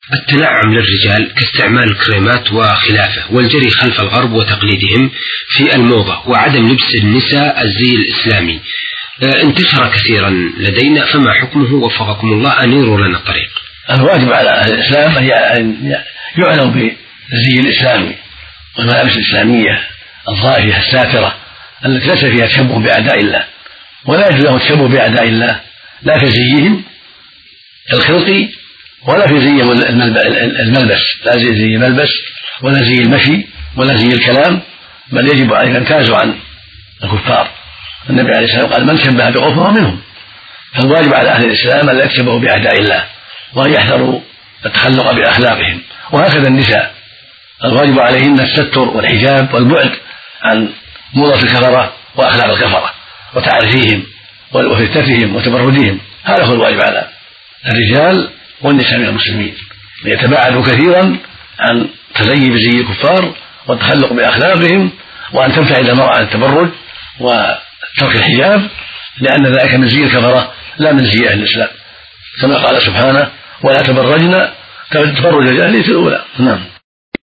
التنعم للرجال كاستعمال الكريمات وخلافه، والجري خلف الغرب وتقليدهم في الموضة، وعدم لبس النساء الزي الإسلامي انتشر كثيرا لدينا، فما حكمه وفقكم الله؟ أنيروا لنا الطريق. الواجب على أهل الإسلام أن يعنوا بالزي الإسلامي والملابس الإسلامية الظاهرة الساترة التي ليس فيها تشبه بأعداء الله، ولا يجوز لهم التشبه بأعداء الله لا في زيهم الخلقي ولا في زي الملبس، لا زي الملبس ولا زي المشي ولا زي الكلام، بل يجب عليهم أن يمتازوا عن الكفار. النبي عليه الصلاة والسلام قال: من شبه بقوم فهو منهم. فالواجب على أهل الإسلام أن لا يتشبهوا بأعداء الله، وأن يحذروا التخلق بأخلاقهم. وهكذا النساء الواجب عليهن الستر والحجاب والبعد عن موضة الكفرة وأخلاق الكفرة وتعريفهم وفتنتهم وتبرجهم. هذا هو الواجب على الرجال والنساء من المسلمين، ليتباعدوا كثيرا عن تزيي بزي الكفار والتخلق بأخلاقهم، وأن تبتعد المرأة عن التبرج وترك الحجاب، لأن ذلك من زي الكفرة لا من زي أهل الإسلام، كما قال سبحانه: ولا تبرجن تبرج الجاهلية الأولى. نعم.